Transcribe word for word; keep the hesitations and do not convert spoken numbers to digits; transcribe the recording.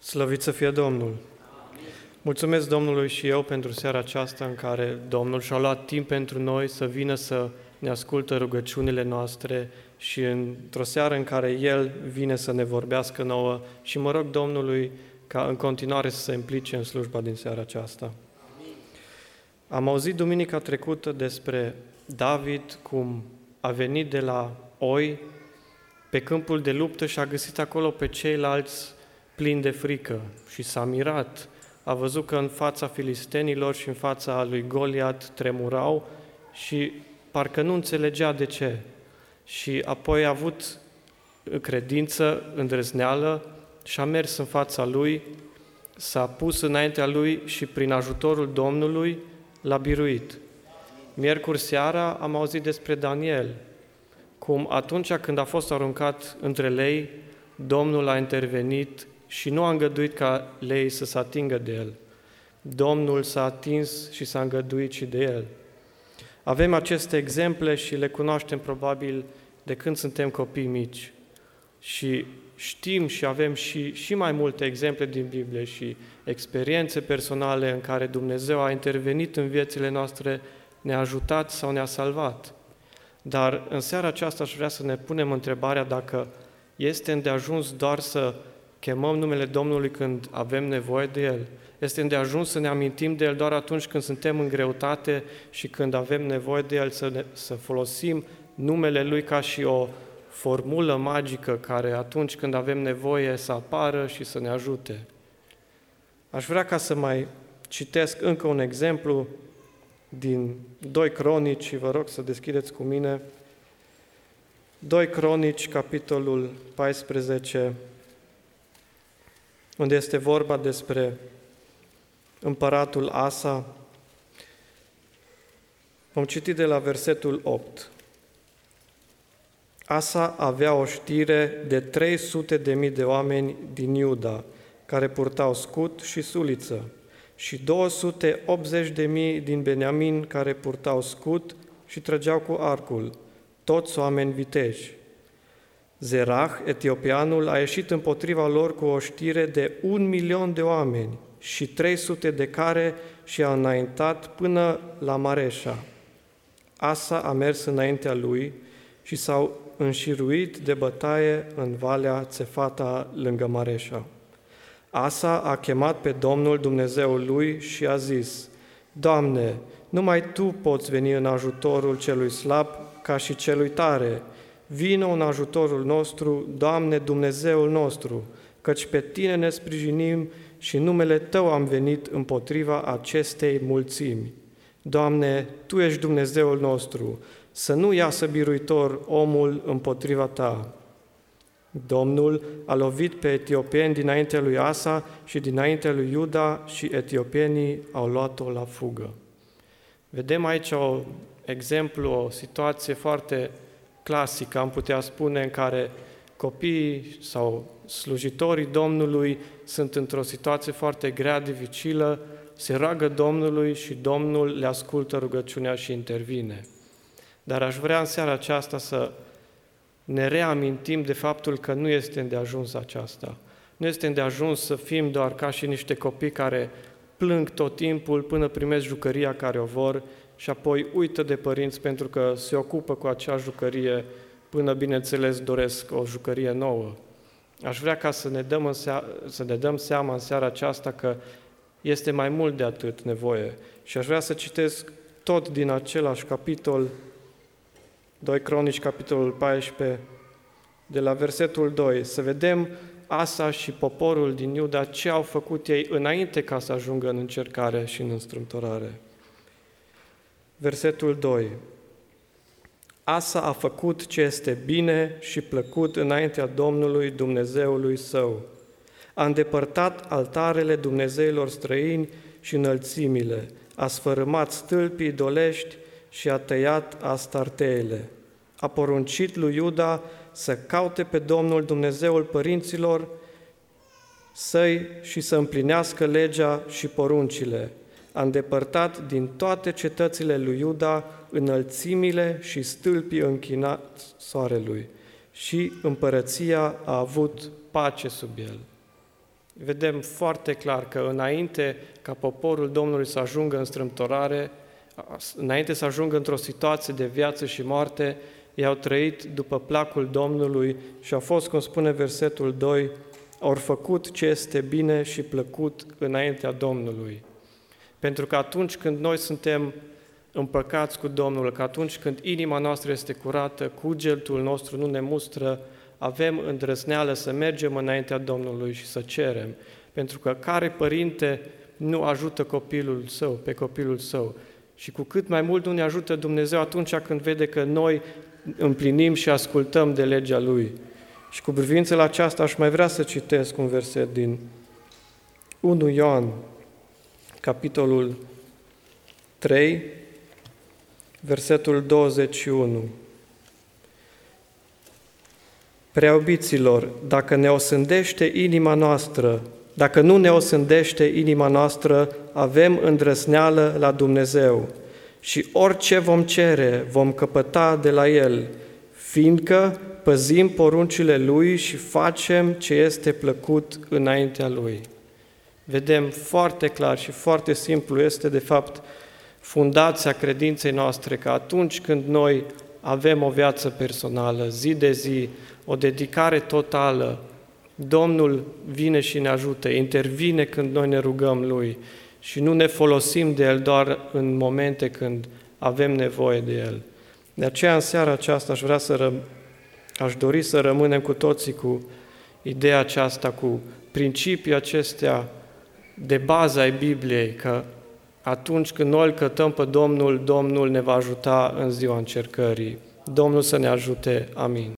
Slăvit să fie Domnul! Mulțumesc Domnului și eu pentru seara aceasta în care Domnul și-a luat timp pentru noi să vină să ne ascultă rugăciunile noastre și într-o seară în care El vine să ne vorbească nouă și mă rog Domnului ca în continuare să se implice în slujba din seara aceasta. Am auzit duminica trecută despre David, cum a venit de la oi pe câmpul de luptă și a găsit acolo pe ceilalți plini de frică și s-a mirat. A văzut că în fața filistenilor și în fața lui Goliat tremurau și parcă nu înțelegea de ce. Și apoi a avut credință, îndrăzneală și a mers în fața lui, s-a pus înaintea lui și prin ajutorul Domnului l-a biruit. Miercuri seara am auzit despre Daniel, cum atunci când a fost aruncat între lei, Domnul a intervenit și nu a îngăduit ca leii să se atingă de el. Domnul s-a atins și s-a îngăduit și de el. Avem aceste exemple și le cunoaștem probabil de când suntem copii mici. Și știm și avem și, și mai multe exemple din Biblie și experiențe personale în care Dumnezeu a intervenit în viețile noastre, ne-a ajutat sau ne-a salvat. Dar în seara aceasta aș vrea să ne punem întrebarea dacă este îndeajuns doar să chemăm numele Domnului când avem nevoie de El. Este îndeajuns să ne amintim de El doar atunci când suntem în greutate și când avem nevoie de El, să, ne, să folosim numele Lui ca și o formulă magică care atunci când avem nevoie să apară și să ne ajute. Aș vrea ca să mai citesc încă un exemplu din doi Cronici și vă rog să deschideți cu mine. doi Cronici, capitolul paisprezece, unde este vorba despre împăratul Asa. Vom citi de la versetul opt. Asa avea o știre de trei sute de mii de oameni din Iuda, care purtau scut și suliță, și două sute optzeci de mii din Beniamin, care purtau scut și trăgeau cu arcul, toți oameni viteji. Zerah, etiopianul, a ieșit împotriva lor cu o știre de un milion de oameni și trei sute de care și-a înaintat până la Mareșa. Asa a mers înaintea lui și s-au înșiruit de bătaie în Valea Țefata lângă Mareșa. Asa a chemat pe Domnul Dumnezeul lui și a zis: Doamne, numai Tu poți veni în ajutorul celui slab ca și celui tare. Vină în ajutorul nostru, Doamne Dumnezeul nostru, căci pe Tine ne sprijinim și în numele Tău am venit împotriva acestei mulțimi. Doamne, Tu ești Dumnezeul nostru, să nu iasă biruitor omul împotriva Ta. Domnul a lovit pe etiopieni dinaintea lui Asa și dinaintea lui Iuda și etiopienii au luat-o la fugă. Vedem aici un exemplu, o situație foarte clasică, am putea spune, în care copiii sau slujitorii Domnului sunt într-o situație foarte grea, dificilă, se roagă Domnului și Domnul le ascultă rugăciunea și intervine. Dar aș vrea în seara aceasta să ne reamintim de faptul că nu este îndeajuns aceasta. Nu este îndeajuns să fim doar ca și niște copii care plâng tot timpul până primesc jucăria care o vor și apoi uită de părinți pentru că se ocupă cu acea jucărie până, bineînțeles, doresc o jucărie nouă. Aș vrea ca să ne dăm, în sea- să ne dăm seama în seara aceasta că este mai mult de atât nevoie. Și aș vrea să citesc tot din același capitol, doi Cronici, capitolul paisprezece, de la versetul doi, să vedem Asa și poporul din Iuda ce au făcut ei înainte ca să ajungă în încercare și în înstrâmtorare. Versetul doi. Asa a făcut ce este bine și plăcut înaintea Domnului Dumnezeului său. A îndepărtat altarele dumnezeilor străini și înălțimile, a sfărâmat stâlpii idolești și a tăiat astarteele. A poruncit lui Iuda să caute pe Domnul Dumnezeul părinților săi și să împlinească legea și poruncile. A îndepărtat din toate cetățile lui Iuda înălțimile și stâlpii închinați soarelui și împărăția a avut pace sub el. Vedem foarte clar că înainte ca poporul Domnului să ajungă în strâmtorare, înainte să ajungă într-o situație de viață și moarte, ei au trăit după placul Domnului și au fost, cum spune versetul doi, au făcut ce este bine și plăcut înaintea Domnului. Pentru că atunci când noi suntem împăcați cu Domnul, că atunci când inima noastră este curată, cugetul nostru nu ne mustră, avem îndrăzneală să mergem înaintea Domnului și să cerem. Pentru că care părinte nu ajută copilul său, pe copilul său? Și cu cât mai mult nu ne ajută Dumnezeu atunci când vede că noi împlinim și ascultăm de legea Lui. Și cu privință la aceasta aș mai vrea să citesc un verset din unu Ioan, capitolul trei, versetul douăzeci și unu. Preaubiților, dacă ne osândește inima noastră, dacă nu ne osândește inima noastră, avem îndrăzneală la Dumnezeu și orice vom cere, vom căpăta de la El, fiindcă păzim poruncile Lui și facem ce este plăcut înaintea Lui. Vedem foarte clar și foarte simplu, este de fapt fundația credinței noastre, că atunci când noi avem o viață personală, zi de zi, o dedicare totală, Domnul vine și ne ajută, intervine când noi ne rugăm Lui și nu ne folosim de El doar în momente când avem nevoie de El. De aceea, în seara aceasta, aș vrea să răm- aș dori să rămânem cu toții cu ideea aceasta, cu principii acestea de bază ai Bibliei, că atunci când noi îl cătăm pe Domnul, Domnul ne va ajuta în ziua încercării. Domnul să ne ajute. Amin.